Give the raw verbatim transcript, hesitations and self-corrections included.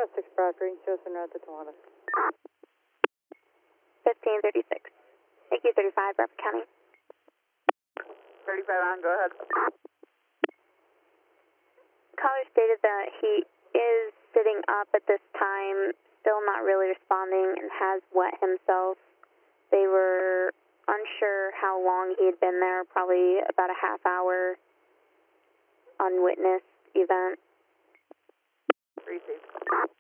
six Broad Green, Joseph North of Tawanda. fifteen thirty-six. Thank you, thirty-five, Bradford County. thirty-five on, go ahead. Caller stated that he is sitting up at this time, still not really responding, and has wet himself. They were unsure how long he had been there, probably about a half hour unwitnessed event. Three, six.